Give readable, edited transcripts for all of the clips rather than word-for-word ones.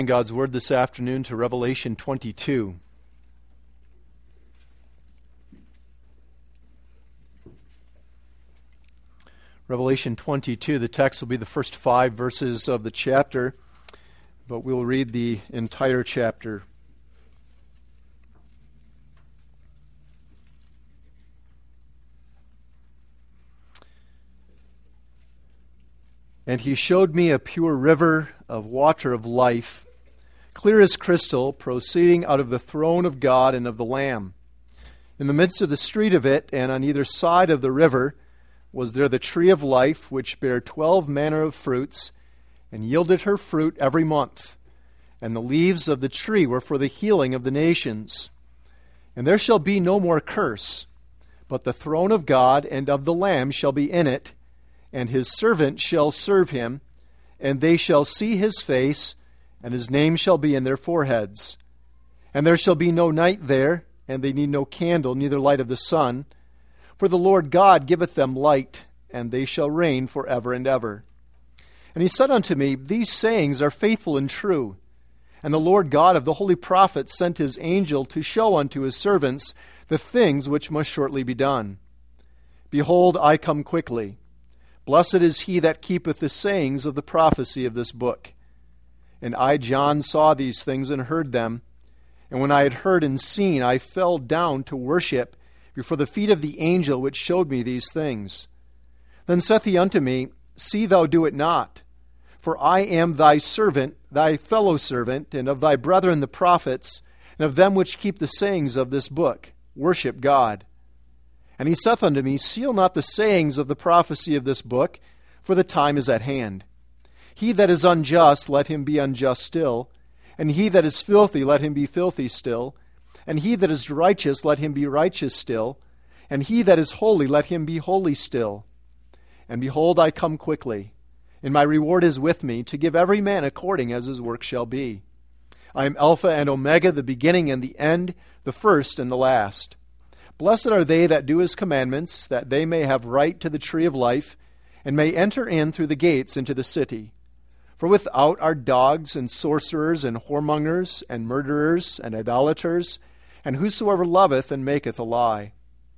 God's Word this afternoon to Revelation 22. Revelation 22, the text will be the first 5 verses of the chapter, but we'll read the entire chapter. And he showed me a pure river of water of life, clear as crystal, proceeding out of the throne of God and of the Lamb. In the midst of the street of it, and on either side of the river, was there the tree of life, which bare 12 manner of fruits, and yielded her fruit every month. And the leaves of the tree were for the healing of the nations. And there shall be no more curse, but the throne of God and of the Lamb shall be in it, and his servant shall serve him, and they shall see his face, and his name shall be in their foreheads. And there shall be no night there, and they need no candle, neither light of the sun. For the Lord God giveth them light, and they shall reign forever and ever. And he said unto me, These sayings are faithful and true. And the Lord God of the holy prophets sent his angel to show unto his servants the things which must shortly be done. Behold, I come quickly. Blessed is he that keepeth the sayings of the prophecy of this book. And I, John, saw these things and heard them. And when I had heard and seen, I fell down to worship before the feet of the angel which showed me these things. Then saith he unto me, See thou do it not. For I am thy servant, thy fellow servant, and of thy brethren the prophets, and of them which keep the sayings of this book. Worship God. And he saith unto me, Seal not the sayings of the prophecy of this book, for the time is at hand. He that is unjust, let him be unjust still. And he that is filthy, let him be filthy still. And he that is righteous, let him be righteous still. And he that is holy, let him be holy still. And behold, I come quickly, and my reward is with me, to give every man according as his work shall be. I am Alpha and Omega, the beginning and the end, the first and the last. Blessed are they that do his commandments, that they may have right to the tree of life, and may enter in through the gates into the city. For without are dogs, and sorcerers, and whoremongers, and murderers, and idolaters, and whosoever loveth and maketh a lie.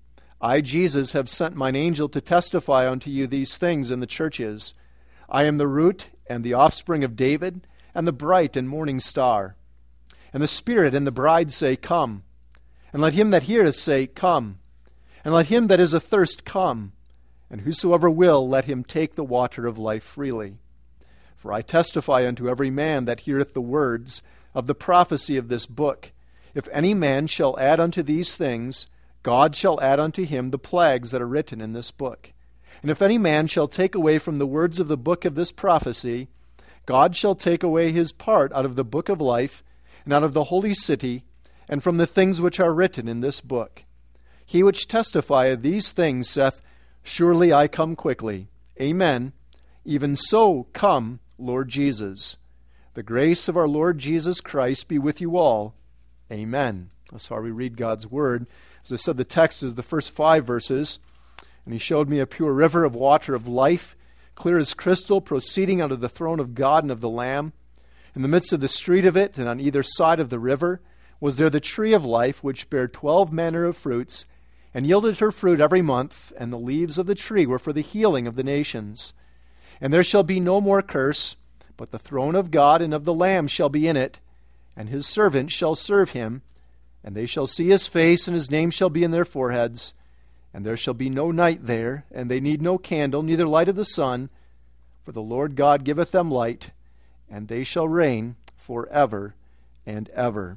I, Jesus, have sent mine angel to testify unto you these things in the churches. I am the root and the offspring of David, and the bright and morning star. And the Spirit and the bride say, Come. And let him that heareth say, Come. And let him that is athirst come. And whosoever will, let him take the water of life freely. For I testify unto every man that heareth the words of the prophecy of this book. If any man shall add unto these things, God shall add unto him the plagues that are written in this book. And if any man shall take away from the words of the book of this prophecy, God shall take away his part out of the book of life, and out of the holy city, and from the things which are written in this book. He which testifieth these things saith, Surely I come quickly. Amen. Even so come, Lord Jesus. The grace of our Lord Jesus Christ be with you all. Amen. That's how we read God's Word. As I said, the text is the first 5 verses. And he showed me a pure river of water of life, clear as crystal, proceeding out of the throne of God and of the Lamb. In the midst of the street of it, and on either side of the river, was there the tree of life, which bare 12 manner of fruits, and yielded her fruit every month, and the leaves of the tree were for the healing of the nations. And there shall be no more curse, but the throne of God and of the Lamb shall be in it, and his servants shall serve him, and they shall see his face, and his name shall be in their foreheads. And there shall be no night there, and they need no candle, neither light of the sun, for the Lord God giveth them light, and they shall reign forever and ever.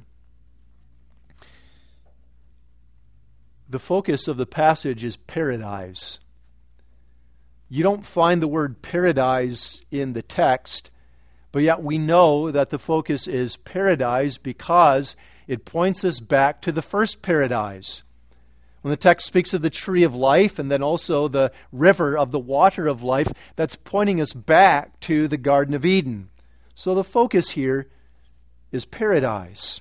The focus of the passage is paradise. You don't find the word paradise in the text, but yet we know that the focus is paradise because it points us back to the first paradise. When the text speaks of the tree of life and then also the river of the water of life, that's pointing us back to the Garden of Eden. So the focus here is paradise.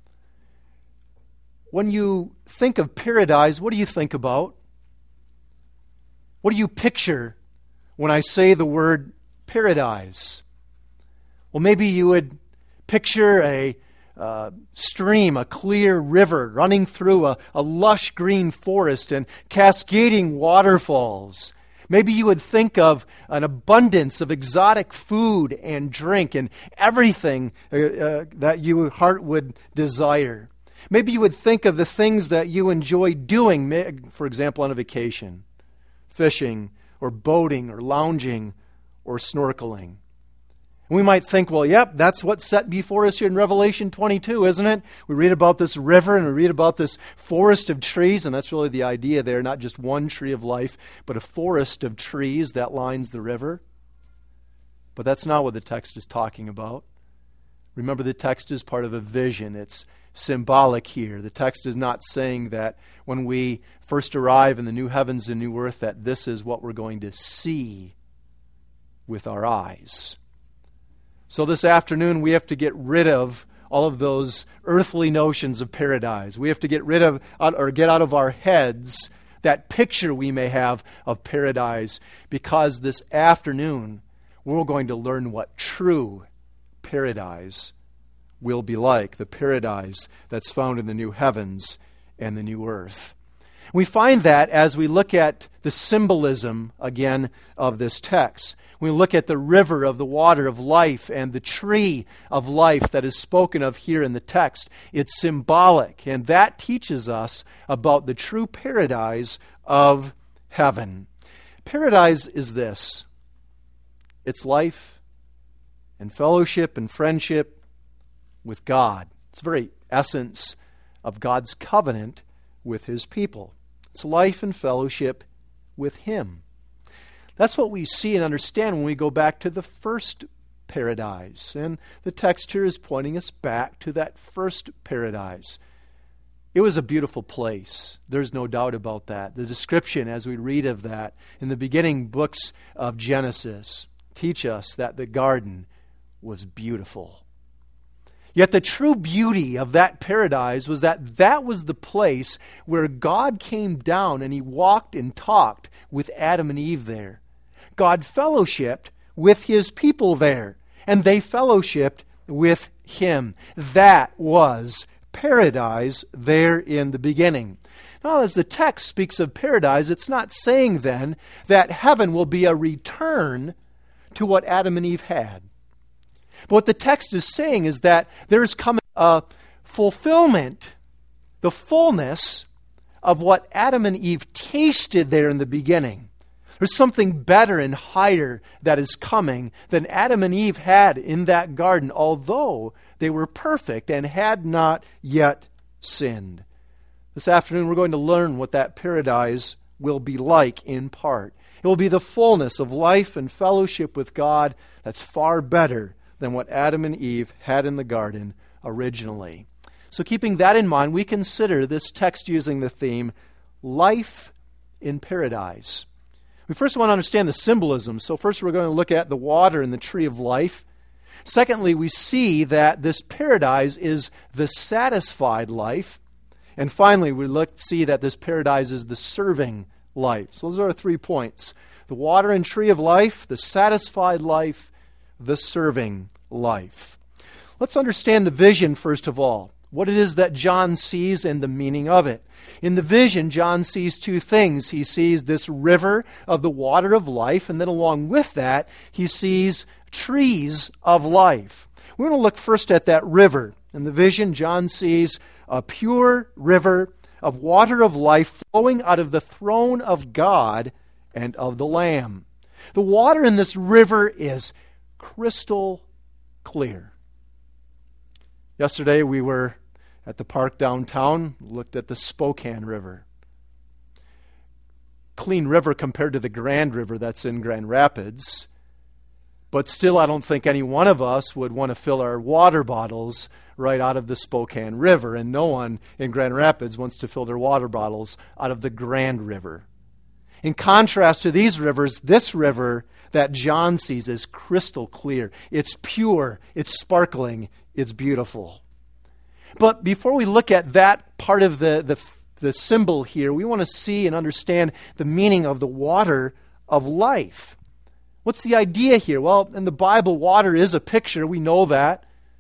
When you think of paradise, what do you think about? What do you picture when I say the word paradise? Well, maybe you would Picture a stream, a clear river running through a lush green forest and cascading waterfalls. Maybe you would think of an abundance of exotic food and drink and everything that your heart would desire. Maybe you would think of the things that you enjoy doing, for example, on a vacation, fishing or boating or lounging or snorkeling. We might think, well, yep, that's what's set before us here in Revelation 22, isn't it? We read about this river and we read about this forest of trees, and that's really the idea there, not just one tree of life, but a forest of trees that lines the river. But that's not what the text is talking about. Remember, the text is part of a vision. It's symbolic here. The text is not saying that when we first arrive in the new heavens and new earth that this is what we're going to see with our eyes. So this afternoon we have to get rid of all of those earthly notions of paradise. We have to get rid of or get out of our heads that picture we may have of paradise, because this afternoon we're going to learn what true paradise will be like, the paradise that's found in the new heavens and the new earth. We find that as we look at the symbolism, again, of this text. We look at the river of the water of life and the tree of life that is spoken of here in the text. It's symbolic, and that teaches us about the true paradise of heaven. Paradise is this. It's life and fellowship and friendship with God. It's the very essence of God's covenant with His people. It's life and fellowship with Him. That's what we see and understand when we go back to the first paradise. And the text here is pointing us back to that first paradise. It was a beautiful place. There's no doubt about that. The description, as we read of that in the beginning books of Genesis, teach us that the garden was beautiful. Yet the true beauty of that paradise was that that was the place where God came down and He walked and talked with Adam and Eve there. God fellowshiped with His people there, and they fellowshiped with Him. That was paradise there in the beginning. Now, as the text speaks of paradise, it's not saying then that heaven will be a return to what Adam and Eve had. But what the text is saying is that there is coming a fulfillment, the fullness of what Adam and Eve tasted there in the beginning. There's something better and higher that is coming than Adam and Eve had in that garden, although they were perfect and had not yet sinned. This afternoon we're going to learn what that paradise will be like in part. It will be the fullness of life and fellowship with God that's far better than what Adam and Eve had in the garden originally. So keeping that in mind, we consider this text using the theme, life in paradise. We first want to understand the symbolism. So first we're going to look at the water and the tree of life. Secondly, we see that this paradise is the satisfied life. And finally, we see that this paradise is the serving life. So those are our 3 points. The water and tree of life, the satisfied life, the serving life. Let's understand the vision first of all. What it is that John sees and the meaning of it. In the vision, John sees 2 things. He sees this river of the water of life, and then along with that, he sees trees of life. We're going to look first at that river. In the vision, John sees a pure river of water of life flowing out of the throne of God and of the Lamb. The water in this river is crystal clear. Yesterday we were at the park downtown, looked at the Spokane River. Clean river compared to the Grand River that's in Grand Rapids. But still, I don't think any one of us would want to fill our water bottles right out of the Spokane River. And no one in Grand Rapids wants to fill their water bottles out of the Grand River. In contrast to these rivers, this river that John sees is crystal clear. It's pure, it's sparkling, it's beautiful. But before we look at that part of the symbol here, we want to see and understand the meaning of the water of life. What's the idea here? Well, in the Bible, water is a picture. We know that.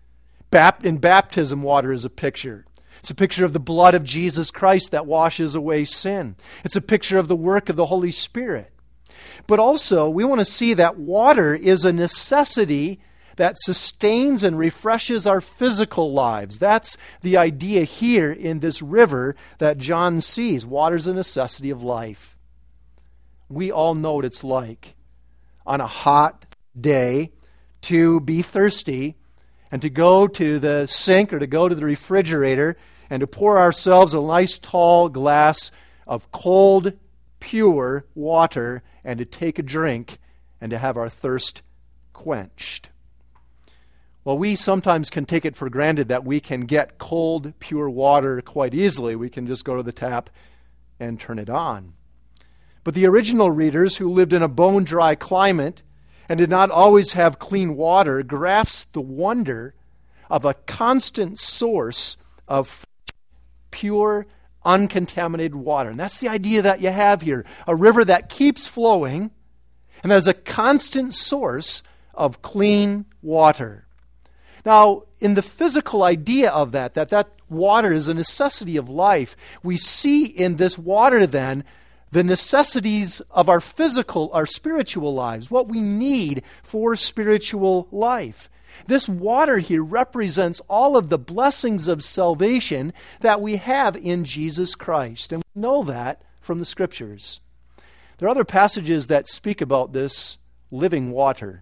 In baptism, water is a picture. It's a picture of the blood of Jesus Christ that washes away sin. It's a picture of the work of the Holy Spirit. But also, we want to see that water is a necessity that sustains and refreshes our physical lives. That's the idea here in this river that John sees. Water is a necessity of life. We all know what it's like on a hot day to be thirsty and to go to the sink or to go to the refrigerator and to pour ourselves a nice tall glass of cold, pure water and to take a drink and to have our thirst quenched. Well, we sometimes can take it for granted that we can get cold, pure water quite easily. We can just go to the tap and turn it on. But the original readers who lived in a bone-dry climate and did not always have clean water grasped the wonder of a constant source of pure, uncontaminated water. And that's the idea that you have here. A river that keeps flowing and there's a constant source of clean water. Now, in the physical idea of that water is a necessity of life, we see in this water then the necessities of our spiritual lives, what we need for spiritual life. This water here represents all of the blessings of salvation that we have in Jesus Christ. And we know that from the Scriptures. There are other passages that speak about this living water.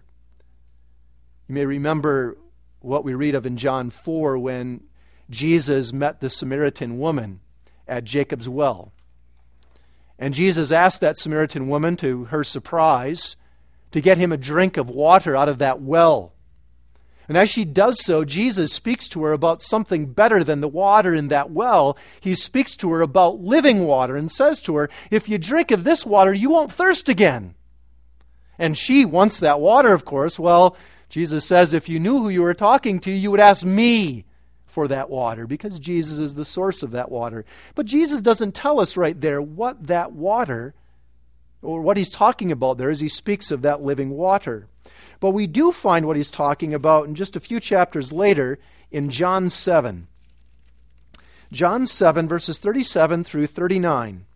You may remember what we read of in John 4 when Jesus met the Samaritan woman at Jacob's well. And Jesus asked that Samaritan woman, to her surprise, to get him a drink of water out of that well. And as she does so, Jesus speaks to her about something better than the water in that well. He speaks to her about living water and says to her, if you drink of this water, you won't thirst again. And she wants that water, of course. Well, Jesus says, if you knew who you were talking to, you would ask me for that water, because Jesus is the source of that water. But Jesus doesn't tell us right there what that water, or what he's talking about there as he speaks of that living water. But we do find what he's talking about in just a few chapters later in John 7. John 7, verses 37 through 39.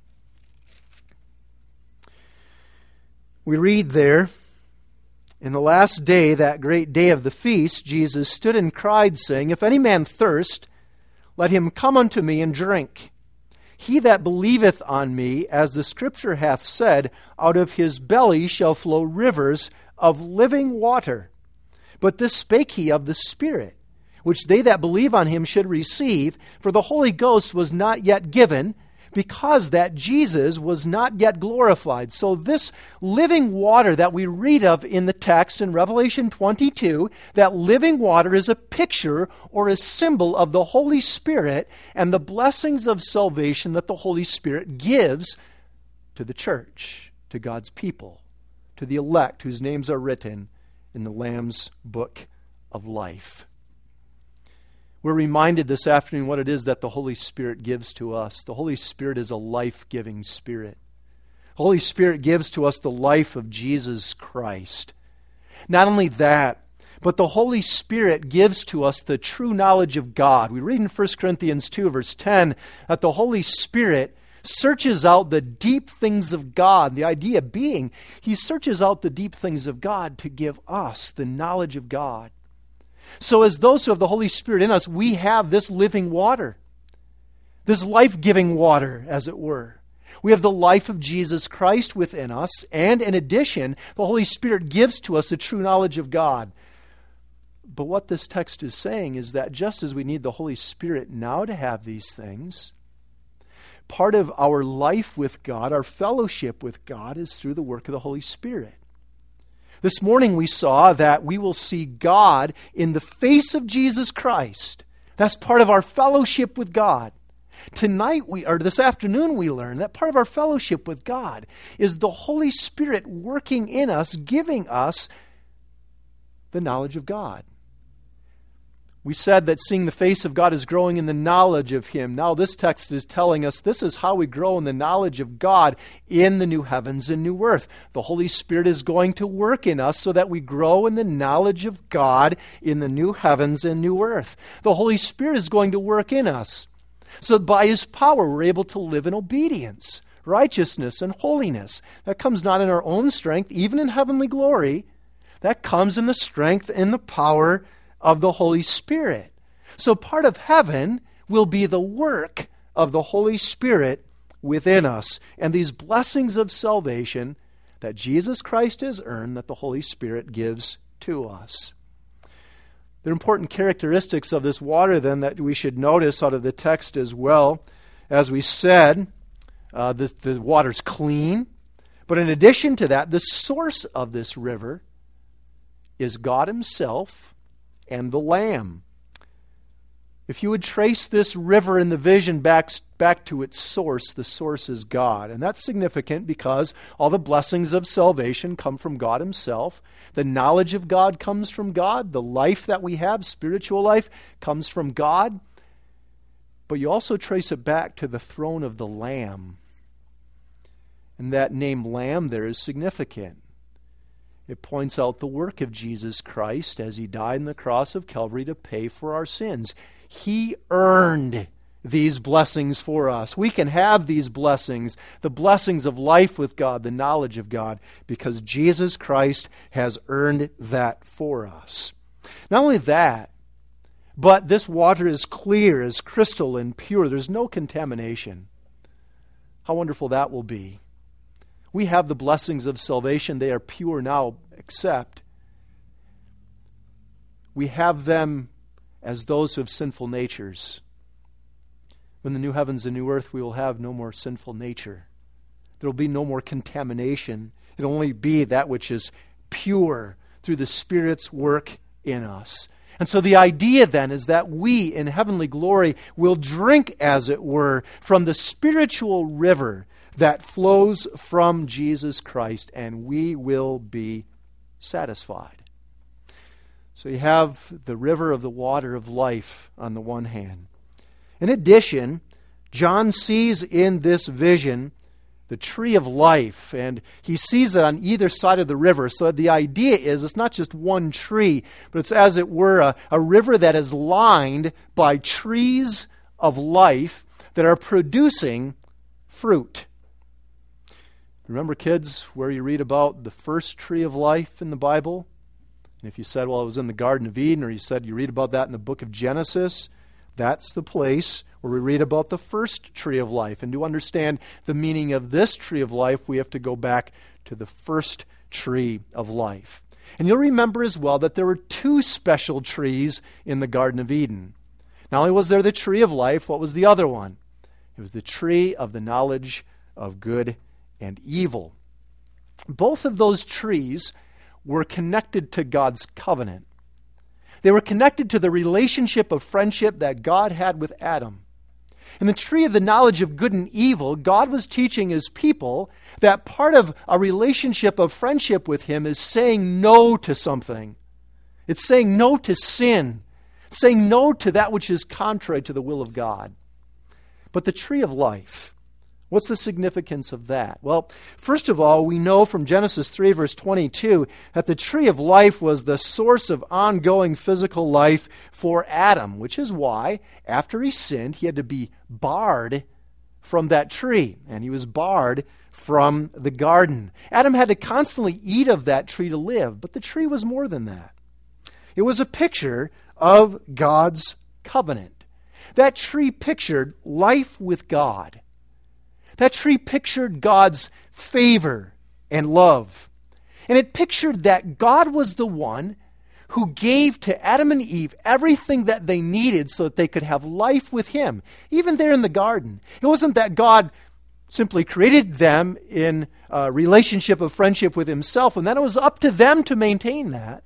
We read there, in the last day, that great day of the feast, Jesus stood and cried, saying, if any man thirst, let him come unto me and drink. He that believeth on me, as the Scripture hath said, out of his belly shall flow rivers of living water. But this spake he of the Spirit, which they that believe on him should receive, for the Holy Ghost was not yet given, because that Jesus was not yet glorified. So this living water that we read of in the text in Revelation 22, that living water is a picture or a symbol of the Holy Spirit and the blessings of salvation that the Holy Spirit gives to the church, to God's people, to the elect whose names are written in the Lamb's book of life. We're reminded this afternoon what it is that the Holy Spirit gives to us. The Holy Spirit is a life-giving Spirit. The Holy Spirit gives to us the life of Jesus Christ. Not only that, but the Holy Spirit gives to us the true knowledge of God. We read in 1 Corinthians 2, verse 10, that the Holy Spirit searches out the deep things of God. The idea being, he searches out the deep things of God to give us the knowledge of God. So as those who have the Holy Spirit in us, we have this living water, this life-giving water, as it were. We have the life of Jesus Christ within us, and in addition, the Holy Spirit gives to us the true knowledge of God. But what this text is saying is that just as we need the Holy Spirit now to have these things, part of our life with God, our fellowship with God, is through the work of the Holy Spirit. This morning we saw that we will see God in the face of Jesus Christ. That's part of our fellowship with God. This afternoon we learn that part of our fellowship with God is the Holy Spirit working in us, giving us the knowledge of God. We said that seeing the face of God is growing in the knowledge of Him. Now this text is telling us this is how we grow in the knowledge of God in the new heavens and new earth. The Holy Spirit is going to work in us so that we grow in the knowledge of God in the new heavens and new earth. The Holy Spirit is going to work in us so that by His power we're able to live in obedience, righteousness, and holiness. That comes not in our own strength, even in heavenly glory. That comes in the strength and the power of the Holy Spirit. So part of heaven will be the work of the Holy Spirit within us, and these blessings of salvation that Jesus Christ has earned, that the Holy Spirit gives to us. There are important characteristics of this water then that we should notice out of the text as well. As we said, the water's clean, but in addition to that, the source of this river is God Himself and the Lamb. If you would trace this river in the vision back to its source, the source is God. And that's significant because all the blessings of salvation come from God Himself. The knowledge of God comes from God. The life that we have, spiritual life, comes from God. But you also trace it back to the throne of the Lamb. And that name Lamb there is significant. It points out the work of Jesus Christ as He died on the cross of Calvary to pay for our sins. He earned these blessings for us. We can have these blessings, the blessings of life with God, the knowledge of God, because Jesus Christ has earned that for us. Not only that, but this water is clear as crystal and pure. There's no contamination. How wonderful that will be. We have the blessings of salvation. They are pure now, except we have them as those who have sinful natures. When the new heavens and new earth, we will have no more sinful nature. There will be no more contamination. It will only be that which is pure through the Spirit's work in us. And so the idea then is that we in heavenly glory will drink, as it were, from the spiritual river that flows from Jesus Christ, and we will be satisfied. So you have the river of the water of life on the one hand. In addition, John sees in this vision the tree of life, and he sees it on either side of the river. So the idea is it's not just one tree, but it's as it were a river that is lined by trees of life that are producing fruit. Remember, kids, where you read about the first tree of life in the Bible? And if you said, well, it was in the Garden of Eden, or you said you read about that in the book of Genesis, that's the place where we read about the first tree of life. And to understand the meaning of this tree of life, we have to go back to the first tree of life. And you'll remember as well that there were two special trees in the Garden of Eden. Not only was there the tree of life, what was the other one? It was the tree of the knowledge of good and evil. Both of those trees were connected to God's covenant. They were connected to the relationship of friendship that God had with Adam. In the tree of the knowledge of good and evil, God was teaching His people that part of a relationship of friendship with Him is saying no to something. It's saying no to sin. It's saying no to that which is contrary to the will of God. But the tree of life, what's the significance of that? Well, first of all, we know from Genesis 3, verse 22, that the tree of life was the source of ongoing physical life for Adam, which is why, after he sinned, he had to be barred from that tree, and he was barred from the garden. Adam had to constantly eat of that tree to live, but the tree was more than that. It was a picture of God's covenant. That tree pictured life with God. That tree pictured God's favor and love. And it pictured that God was the one who gave to Adam and Eve everything that they needed so that they could have life with Him, even there in the garden. It wasn't that God simply created them in a relationship of friendship with Himself, and then it was up to them to maintain that.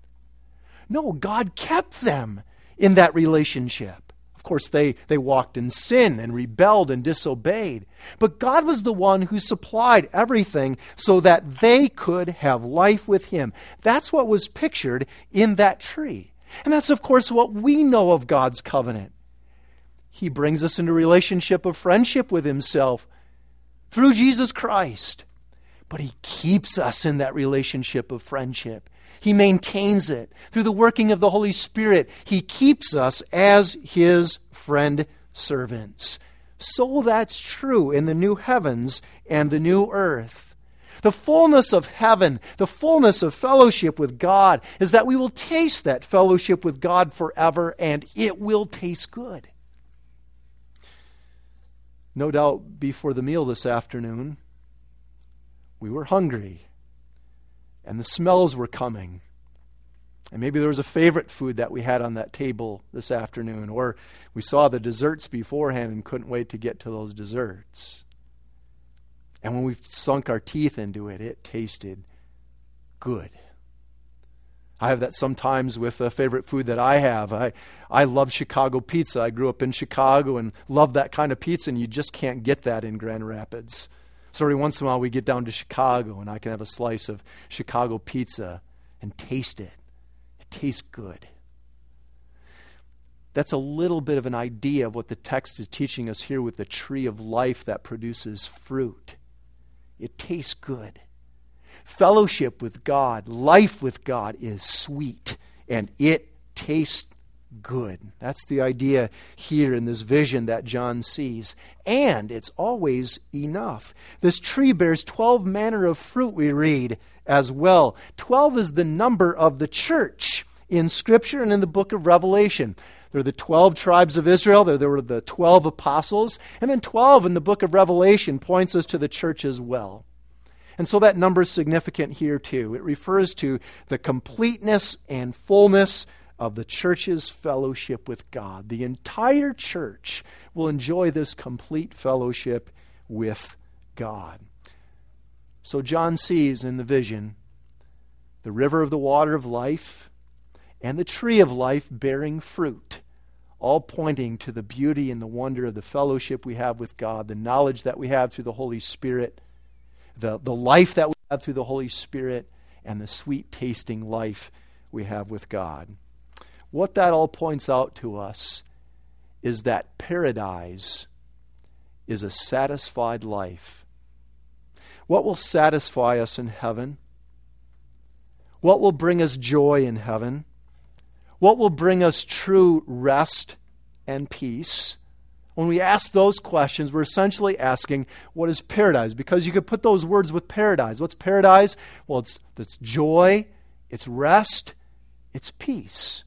No, God kept them in that relationship. Of course, they walked in sin and rebelled and disobeyed. But God was the one who supplied everything so that they could have life with Him. That's what was pictured in that tree. And that's, of course, what we know of God's covenant. He brings us into a relationship of friendship with himself through Jesus Christ. But he keeps us in that relationship of friendship. He maintains it through the working of the Holy Spirit. He keeps us as his friend servants. So that's true in the new heavens and the new earth. The fullness of heaven, the fullness of fellowship with God, is that we will taste that fellowship with God forever, and it will taste good. No doubt before the meal this afternoon, we were hungry, and the smells were coming. And maybe there was a favorite food that we had on that table this afternoon, or we saw the desserts beforehand and couldn't wait to get to those desserts. And when we sunk our teeth into it, it tasted good. I have that sometimes with a favorite food that I have. I love Chicago pizza. I grew up in Chicago and love that kind of pizza, and you just can't get that in Grand Rapids. So every once in a while we get down to Chicago and I can have a slice of Chicago pizza and taste it. It tastes good. That's a little bit of an idea of what the text is teaching us here with the tree of life that produces fruit. It tastes good. Fellowship with God, life with God is sweet, and it tastes good. That's the idea here in this vision that John sees. And it's always enough. This tree bears 12 manner of fruit, we read as well. 12 is the number of the church in Scripture and in the book of Revelation. There are the 12 tribes of Israel. There were the 12 apostles. And then 12 in the book of Revelation points us to the church as well. And so that number is significant here too. It refers to the completeness and fullness of the church's fellowship with God. The entire church will enjoy this complete fellowship with God. So John sees in the vision the river of the water of life and the tree of life bearing fruit, all pointing to the beauty and the wonder of the fellowship we have with God, the knowledge that we have through the Holy Spirit, the life that we have through the Holy Spirit, and the sweet tasting life we have with God. What that all points out to us is that paradise is a satisfied life. What will satisfy us in heaven? What will bring us joy in heaven? What will bring us true rest and peace? When we ask those questions, we're essentially asking, what is paradise? Because you could put those words with paradise. What's paradise? Well, it's joy, it's rest, it's peace.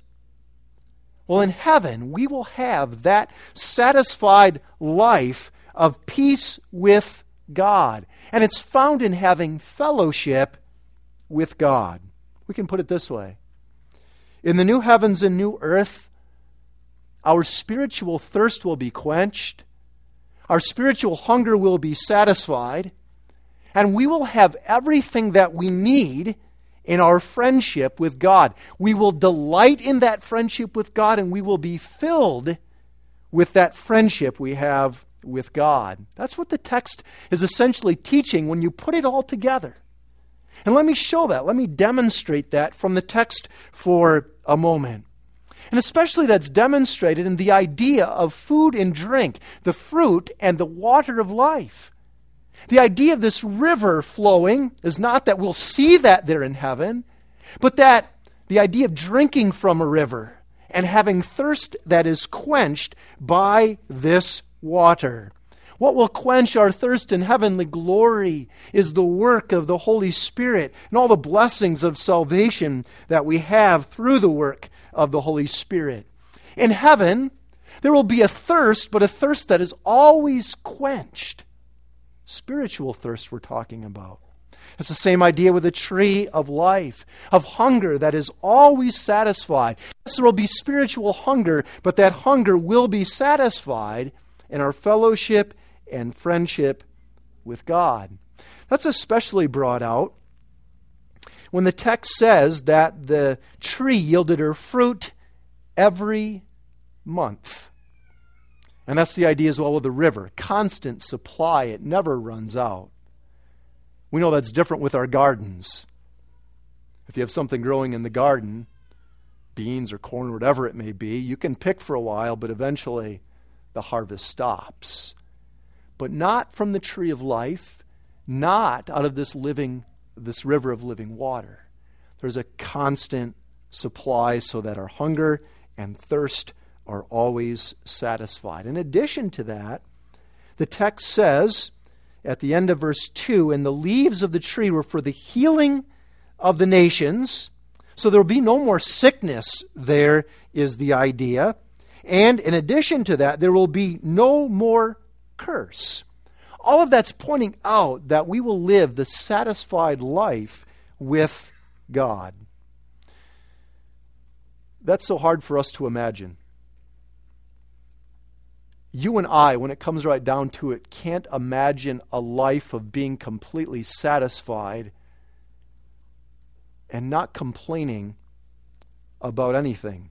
Well, in heaven, we will have that satisfied life of peace with God. And it's found in having fellowship with God. We can put it this way. In the new heavens and new earth, our spiritual thirst will be quenched, our spiritual hunger will be satisfied, and we will have everything that we need in our friendship with God. We will delight in that friendship with God, and we will be filled with that friendship we have with God. That's what the text is essentially teaching when you put it all together. And let me show that. Let me demonstrate that from the text for a moment. And especially that's demonstrated in the idea of food and drink, the fruit and the water of life. The idea of this river flowing is not that we'll see that there in heaven, but that the idea of drinking from a river and having thirst that is quenched by this water. What will quench our thirst in heavenly glory is the work of the Holy Spirit and all the blessings of salvation that we have through the work of the Holy Spirit. In heaven, there will be a thirst, but a thirst that is always quenched. Spiritual thirst we're talking about. It's the same idea with the tree of life, of hunger that is always satisfied. Yes, there will be spiritual hunger, but that hunger will be satisfied in our fellowship and friendship with God. That's especially brought out when the text says that the tree yielded her fruit every month. And that's the idea as well with the river. Constant supply, it never runs out. We know that's different with our gardens. If you have something growing in the garden, beans or corn or whatever it may be. You can pick for a while, but eventually the harvest stops. But not from the tree of life, not out of this river of living water. There's a constant supply so that our hunger and thirst are always satisfied. In addition to that, the text says at the end of verse 2, and the leaves of the tree were for the healing of the nations. So there will be no more sickness, there is the idea. And in addition to that, there will be no more curse. All of that's pointing out that we will live the satisfied life with God. That's so hard for us to imagine. You and I, when it comes right down to it, can't imagine a life of being completely satisfied and not complaining about anything.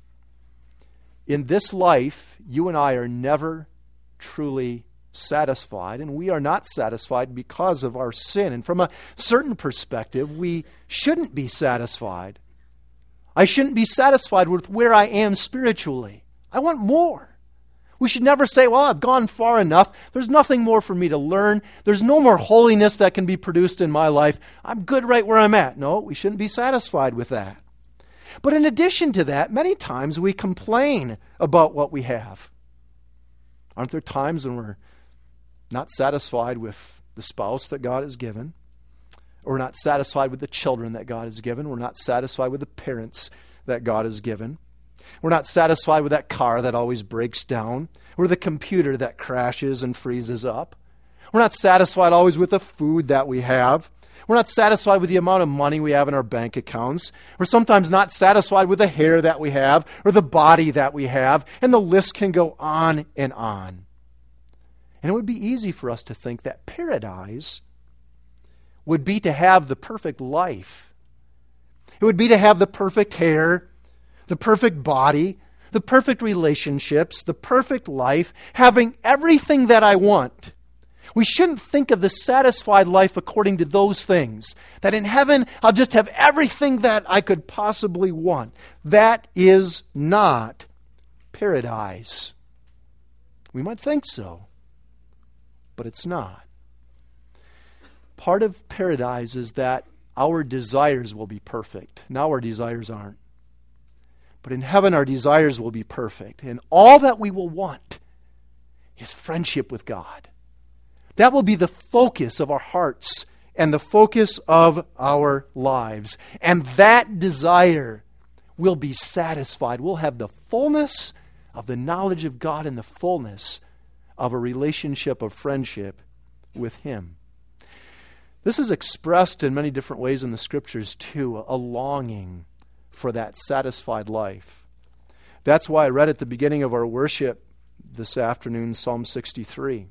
In this life, you and I are never truly satisfied, and we are not satisfied because of our sin. And from a certain perspective, we shouldn't be satisfied. I shouldn't be satisfied with where I am spiritually. I want more. We should never say, well, I've gone far enough. There's nothing more for me to learn. There's no more holiness that can be produced in my life. I'm good right where I'm at. No, we shouldn't be satisfied with that. But in addition to that, many times we complain about what we have. Aren't there times when we're not satisfied with the spouse that God has given? Or we're not satisfied with the children that God has given? We're not satisfied with the parents that God has given? We're not satisfied with that car that always breaks down, or the computer that crashes and freezes up. We're not satisfied always with the food that we have. We're not satisfied with the amount of money we have in our bank accounts. We're sometimes not satisfied with the hair that we have or the body that we have, and the list can go on and on. And it would be easy for us to think that paradise would be to have the perfect life. It would be to have the perfect hair, the perfect body, the perfect relationships, the perfect life, having everything that I want. We shouldn't think of the satisfied life according to those things. That in heaven, I'll just have everything that I could possibly want. That is not paradise. We might think so, but it's not. Part of paradise is that our desires will be perfect. Now our desires aren't. But in heaven, our desires will be perfect. And all that we will want is friendship with God. That will be the focus of our hearts and the focus of our lives. And that desire will be satisfied. We'll have the fullness of the knowledge of God and the fullness of a relationship of friendship with Him. This is expressed in many different ways in the Scriptures too, a longing for that satisfied life. That's why I read at the beginning of our worship this afternoon, Psalm 63.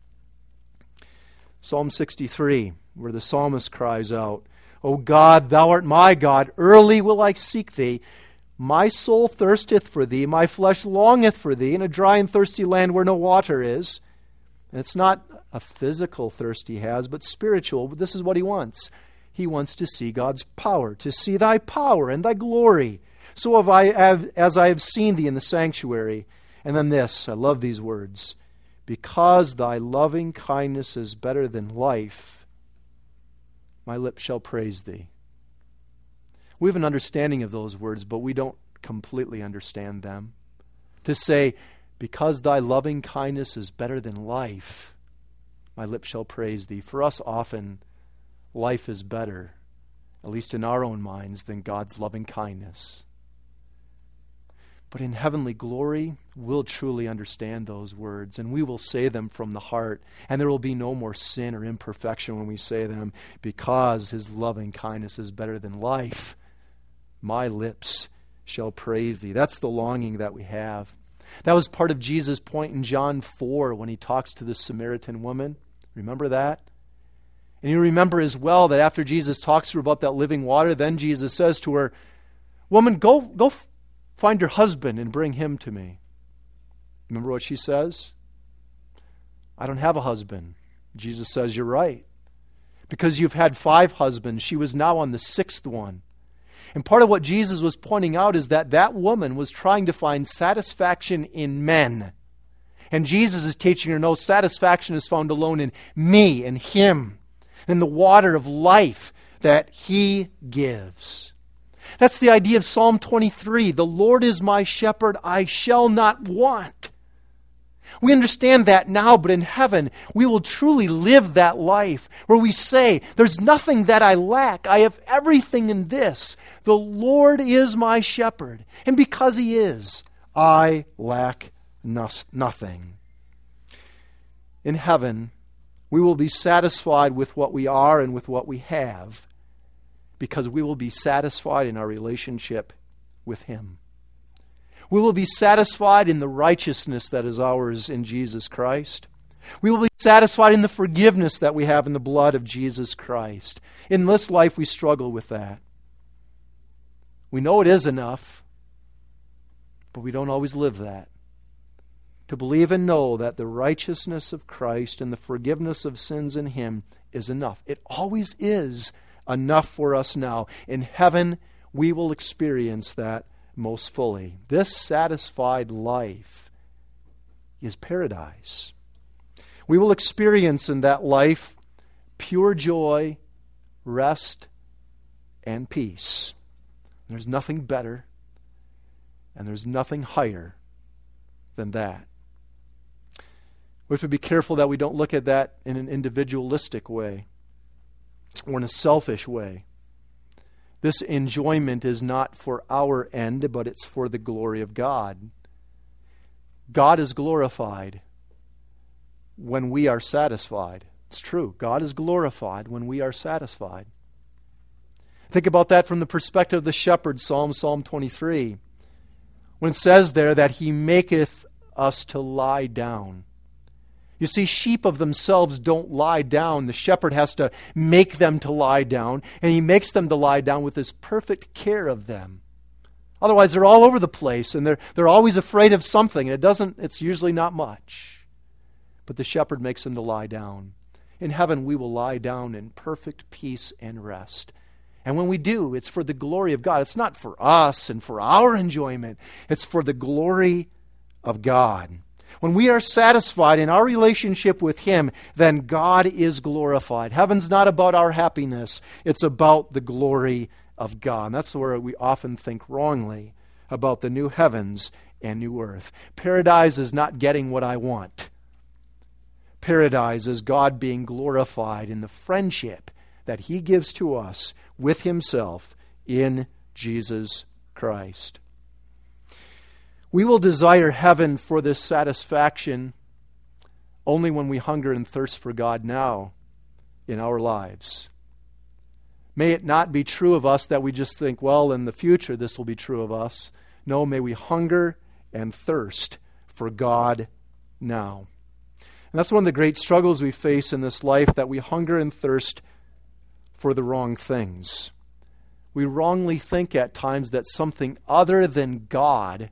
Psalm 63, where the psalmist cries out, O God, thou art my God, early will I seek thee. My soul thirsteth for thee, my flesh longeth for thee, in a dry and thirsty land where no water is. And it's not a physical thirst he has, but spiritual. But this is what he wants. He wants to see God's power, to see thy power and thy glory. So as I have seen thee in the sanctuary. And then this, I love these words. Because thy loving kindness is better than life, my lips shall praise thee. We have an understanding of those words, but we don't completely understand them. To say, because thy loving kindness is better than life, my lips shall praise thee. For us often, life is better, at least in our own minds, than God's loving kindness. But in heavenly glory, we'll truly understand those words, and we will say them from the heart, and there will be no more sin or imperfection when we say them, because His loving kindness is better than life. My lips shall praise thee. That's the longing that we have. That was part of Jesus' point in John 4 when He talks to the Samaritan woman. Remember that? And you remember as well that after Jesus talks to her about that living water, then Jesus says to her, Woman, go find your husband and bring him to me. Remember what she says? I don't have a husband. Jesus says, you're right. Because you've had 5 husbands. She was now on the 6th one. And part of what Jesus was pointing out is that that woman was trying to find satisfaction in men. And Jesus is teaching her, no, satisfaction is found alone in me and Him, in the water of life that He gives. That's the idea of Psalm 23. The Lord is my shepherd, I shall not want. We understand that now, but in heaven, we will truly live that life where we say, there's nothing that I lack. I have everything in this. The Lord is my shepherd. And because He is, I lack nothing. In heaven, we will be satisfied with what we are and with what we have, because we will be satisfied in our relationship with Him. We will be satisfied in the righteousness that is ours in Jesus Christ. We will be satisfied in the forgiveness that we have in the blood of Jesus Christ. In this life, we struggle with that. We know it is enough, but we don't always live that. To believe and know that the righteousness of Christ and the forgiveness of sins in Him is enough. It always is enough for us now. In heaven, we will experience that most fully. This satisfied life is paradise. We will experience in that life pure joy, rest, and peace. There's nothing better and there's nothing higher than that. We have to be careful that we don't look at that in an individualistic way or in a selfish way. This enjoyment is not for our end, but it's for the glory of God. God is glorified when we are satisfied. It's true. God is glorified when we are satisfied. Think about that from the perspective of the shepherd, Psalm 23. When it says there that He maketh us to lie down. You see, sheep of themselves don't lie down. The shepherd has to make them to lie down, and He makes them to lie down with His perfect care of them. Otherwise, they're all over the place, and they're always afraid of something, and it's usually not much. But the shepherd makes them to lie down. In heaven, we will lie down in perfect peace and rest. And when we do, it's for the glory of God. It's not for us and for our enjoyment. It's for the glory of God. When we are satisfied in our relationship with Him, then God is glorified. Heaven's not about our happiness. It's about the glory of God. And that's where we often think wrongly about the new heavens and new earth. Paradise is not getting what I want. Paradise is God being glorified in the friendship that He gives to us with Himself in Jesus Christ. We will desire heaven for this satisfaction only when we hunger and thirst for God now in our lives. May it not be true of us that we just think, well, in the future this will be true of us. No, may we hunger and thirst for God now. And that's one of the great struggles we face in this life, that we hunger and thirst for the wrong things. We wrongly think at times that something other than God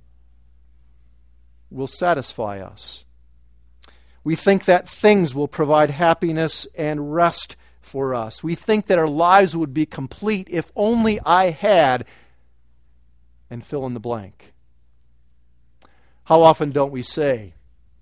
will satisfy us. We think that things will provide happiness and rest for us. We think that our lives would be complete if only I had, and fill in the blank. How often don't we say,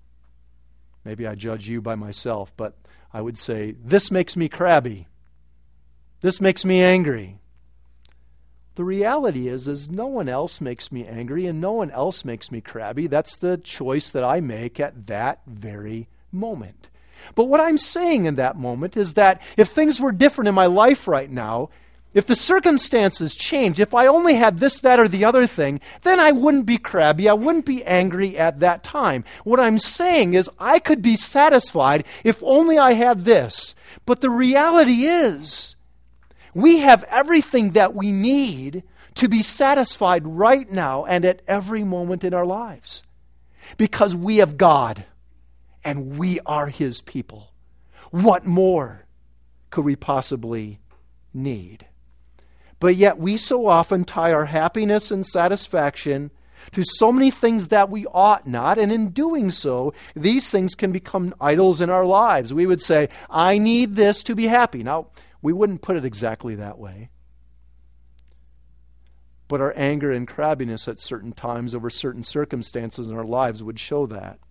maybe I judge you by myself, but I would say, this makes me crabby. This makes me angry. The reality is no one else makes me angry and no one else makes me crabby. That's the choice that I make at that very moment. But what I'm saying in that moment is that if things were different in my life right now, if the circumstances changed, if I only had this, that, or the other thing, then I wouldn't be crabby, I wouldn't be angry at that time. What I'm saying is I could be satisfied if only I had this. But the reality is, we have everything that we need to be satisfied right now and at every moment in our lives. Because we have God and we are His people. What more could we possibly need? But yet we so often tie our happiness and satisfaction to so many things that we ought not, and in doing so, these things can become idols in our lives. We would say, I need this to be happy. Now, we wouldn't put it exactly that way. but our anger and crabbiness at certain times over certain circumstances in our lives would show that.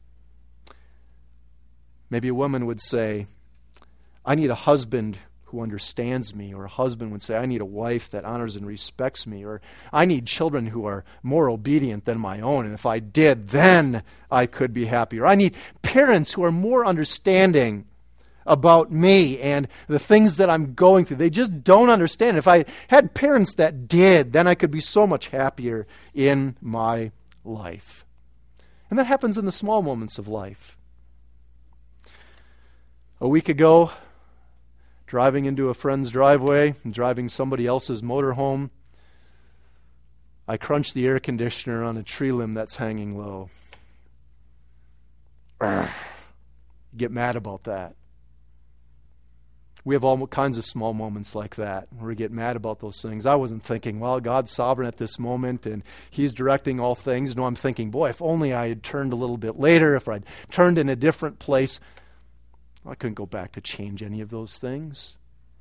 Maybe a woman would say, I need a husband who understands me, or a husband would say, I need a wife that honors and respects me, or I need children who are more obedient than my own, and if I did, then I could be happy. Or I need parents who are more understanding about me and the things that I'm going through. They just don't understand. If I had parents that did, then I could be so much happier in my life. And that happens in the small moments of life. A week ago, driving into a friend's driveway and driving somebody else's motorhome, I crunched the air conditioner on a tree limb that's hanging low. Get mad about that. We have all kinds of small moments like that where we get mad about those things. I wasn't thinking, well, God's sovereign at this moment and He's directing all things. No, I'm thinking, boy, if only I had turned a little bit later, if I'd turned in a different place. I couldn't go back to change any of those things.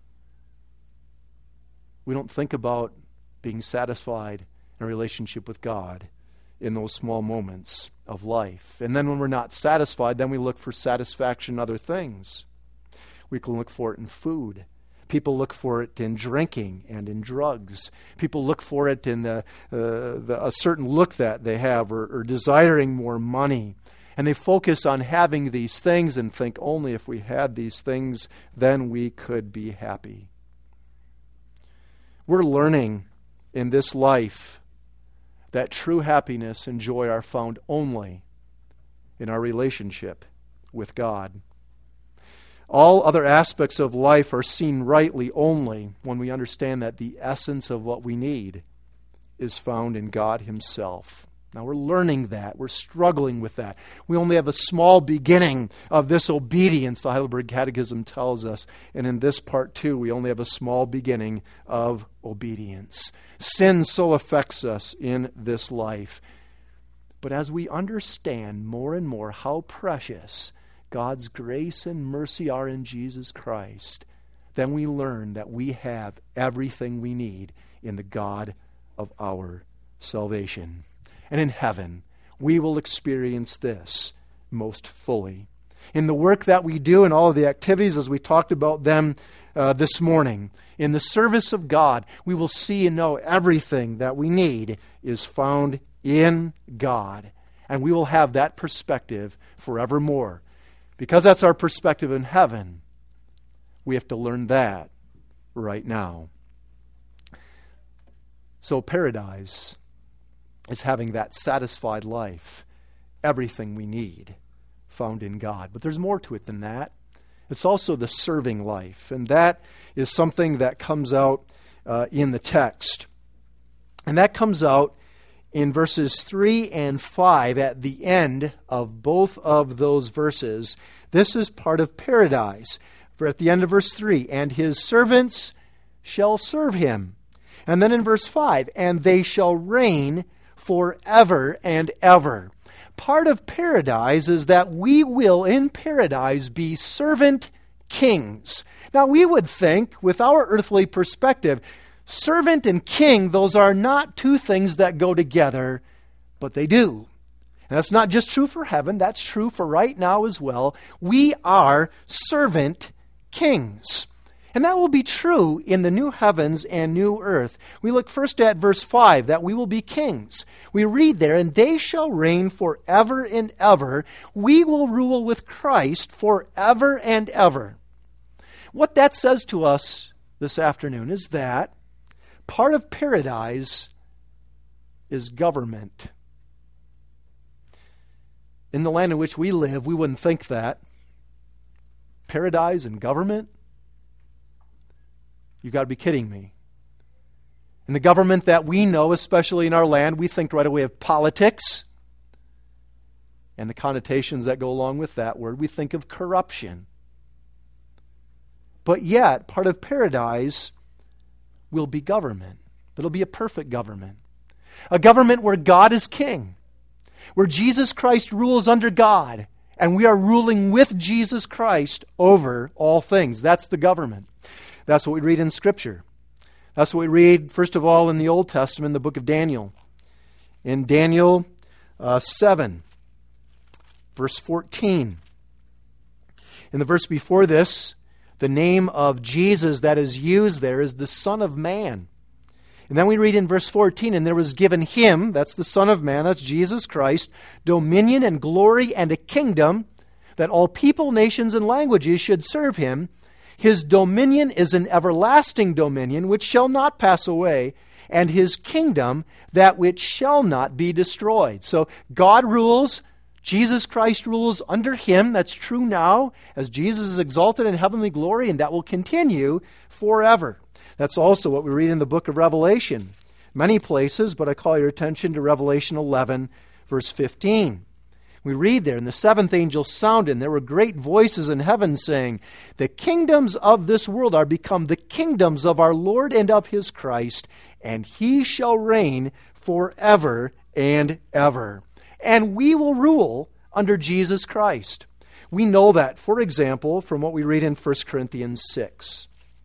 We don't think about being satisfied in a relationship with God in those small moments of life. And then when we're not satisfied, then we look for satisfaction in other things. We can look for it in food. People look for it in drinking and in drugs. People look for it in a certain look that they have, or desiring more money. And they focus on having these things and think only if we had these things, then we could be happy. We're learning in this life that true happiness and joy are found only in our relationship with God. All other aspects of life are seen rightly only when we understand that the essence of what we need is found in God Himself. Now we're learning that. We're struggling with that. We only have a small beginning of this obedience, the Heidelberg Catechism tells us. And in this part too, we only have a small beginning of obedience. Sin so affects us in this life. But as we understand more and more how precious God's grace and mercy are in Jesus Christ, then we learn that we have everything we need in the God of our salvation. And in heaven, we will experience this most fully. In the work that we do and all of the activities as we talked about them this morning, in the service of God, we will see and know everything that we need is found in God. And we will have that perspective forevermore. Because that's our perspective in heaven, we have to learn that right now. So paradise is having that satisfied life, everything we need found in God. But there's more to it than that. It's also the serving life, and that is something that comes out in the text. And that comes out in verses 3 and 5 at the end of both of those verses. This is part of paradise. For at the end of verse 3, and His servants shall serve Him. And then in verse 5, and they shall reign forever and ever. Part of paradise is that we will in paradise be servant kings. Now we would think, with our earthly perspective, servant and king, those are not two things that go together, but they do. And that's not just true for heaven, that's true for right now as well. We are servant kings. And that will be true in the new heavens and new earth. We look first at verse 5, that we will be kings. We read there, and they shall reign forever and ever. We will rule with Christ forever and ever. What that says to us this afternoon is that part of paradise is government. In the land in which we live, we wouldn't think that. Paradise and government? You've got to be kidding me. In the government that we know, especially in our land, we think right away of politics and the connotations that go along with that word. We think of corruption. But yet, part of paradise will be government. It'll be a perfect government. A government where God is king, where Jesus Christ rules under God, and we are ruling with Jesus Christ over all things. That's the government. That's what we read in Scripture. That's what we read, first of all, in the Old Testament, the book of Daniel. In Daniel 7, verse 14. In the verse before this, the name of Jesus that is used there is the Son of Man. And then we read in verse 14, and there was given him, that's the Son of Man, that's Jesus Christ, dominion and glory and a kingdom, that all people, nations, and languages should serve him. His dominion is an everlasting dominion which shall not pass away, and his kingdom that which shall not be destroyed. So God rules, Jesus Christ rules under him. That's true now, as Jesus is exalted in heavenly glory, and that will continue forever. That's also what we read in the book of Revelation. Many places, but I call your attention to Revelation 11, verse 15. We read there, and the seventh angel sounded, and there were great voices in heaven saying, the kingdoms of this world are become the kingdoms of our Lord and of his Christ, and he shall reign forever and ever. And we will rule under Jesus Christ. We know that, for example, from what we read in 1 Corinthians 6.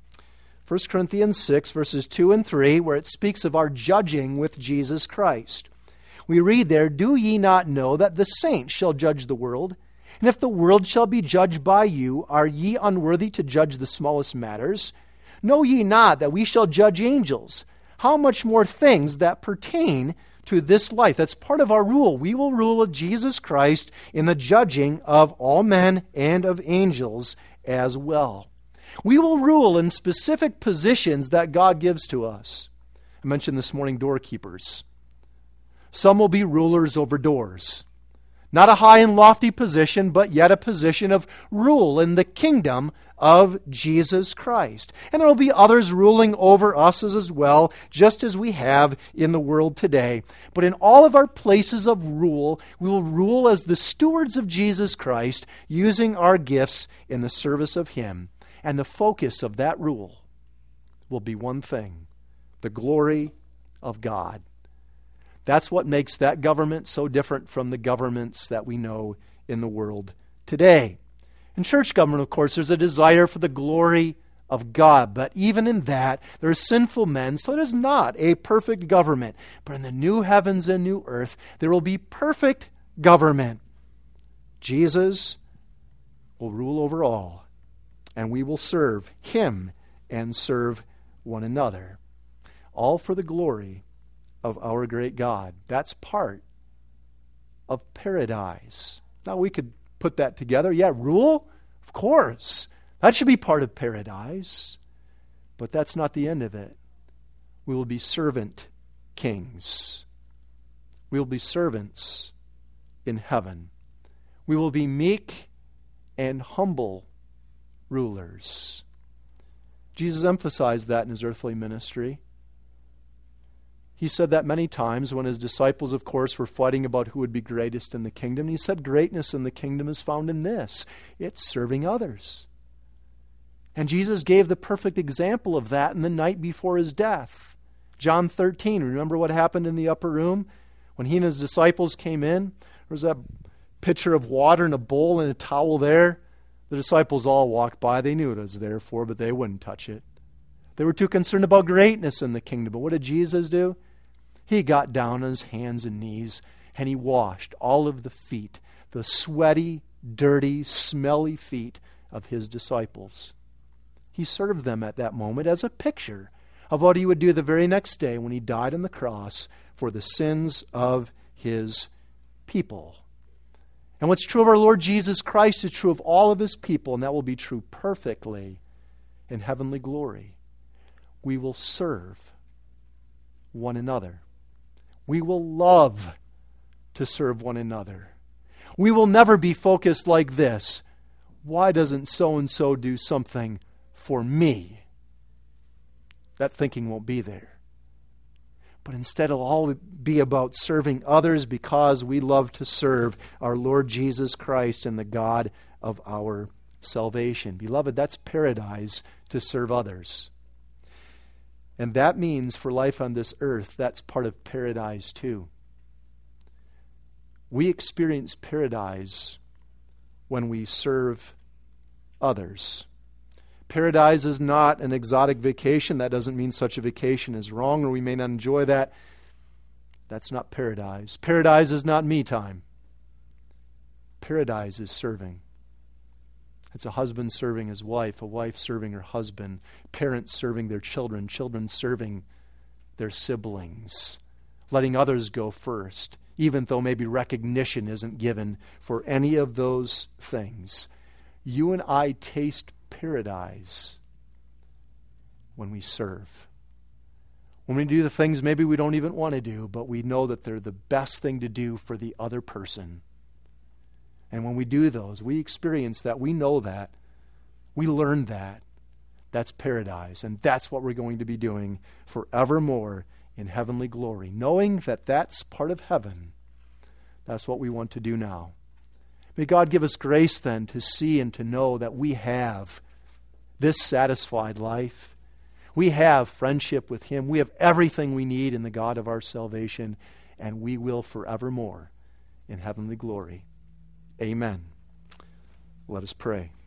1 Corinthians 6, verses 2 and 3, where it speaks of our judging with Jesus Christ. We read there, do ye not know that the saints shall judge the world? And if the world shall be judged by you, are ye unworthy to judge the smallest matters? Know ye not that we shall judge angels? How much more things that pertain to this life? That's part of our rule. We will rule of Jesus Christ in the judging of all men and of angels as well. We will rule in specific positions that God gives to us. I mentioned this morning doorkeepers. Some will be rulers over doors. Not a high and lofty position, but yet a position of rule in the kingdom of Jesus Christ. And there will be others ruling over us as well, just as we have in the world today. But in all of our places of rule, we will rule as the stewards of Jesus Christ, using our gifts in the service of him. And the focus of that rule will be one thing: the glory of God. That's what makes that government so different from the governments that we know in the world today. In church government, of course, there's a desire for the glory of God. But even in that, there are sinful men, so it is not a perfect government. But in the new heavens and new earth, there will be perfect government. Jesus will rule over all, and we will serve him and serve one another, all for the glory of our great God. That's part of paradise. Now we could put that together. Yeah, rule? Of course. That should be part of paradise. But that's not the end of it. We will be servant kings. We will be servants in heaven. We will be meek and humble rulers. Jesus emphasized that in his earthly ministry. He said that many times when his disciples, of course, were fighting about who would be greatest in the kingdom. He said greatness in the kingdom is found in this: it's serving others. And Jesus gave the perfect example of that in the night before his death. John 13, remember what happened in the upper room? When he and his disciples came in, there was that pitcher of water and a bowl and a towel there. The disciples all walked by. They knew what it was there for, but they wouldn't touch it. They were too concerned about greatness in the kingdom. But what did Jesus do? He got down on his hands and knees and he washed all of the feet, the sweaty, dirty, smelly feet of his disciples. He served them at that moment as a picture of what he would do the very next day when he died on the cross for the sins of his people. And what's true of our Lord Jesus Christ is true of all of his people, and that will be true perfectly in heavenly glory. We will serve one another. We will love to serve one another. We will never be focused like this: why doesn't so-and-so do something for me? That thinking won't be there. But instead it'll all be about serving others because we love to serve our Lord Jesus Christ and the God of our salvation. Beloved, that's paradise, to serve others. And that means for life on this earth, that's part of paradise too. We experience paradise when we serve others. Paradise is not an exotic vacation. That doesn't mean such a vacation is wrong or we may not enjoy that. That's not paradise. Paradise is not me time. Paradise is serving. It's a husband serving his wife, a wife serving her husband, parents serving their children, children serving their siblings, letting others go first, even though maybe recognition isn't given for any of those things. You and I taste paradise when we serve. When we do the things maybe we don't even want to do, but we know that they're the best thing to do for the other person. And when we do those, we experience that, we know that, we learn that. That's paradise. And that's what we're going to be doing forevermore in heavenly glory. Knowing that that's part of heaven, that's what we want to do now. May God give us grace then to see and to know that we have this satisfied life. We have friendship with Him. We have everything we need in the God of our salvation, and we will forevermore in heavenly glory. Amen. Let us pray.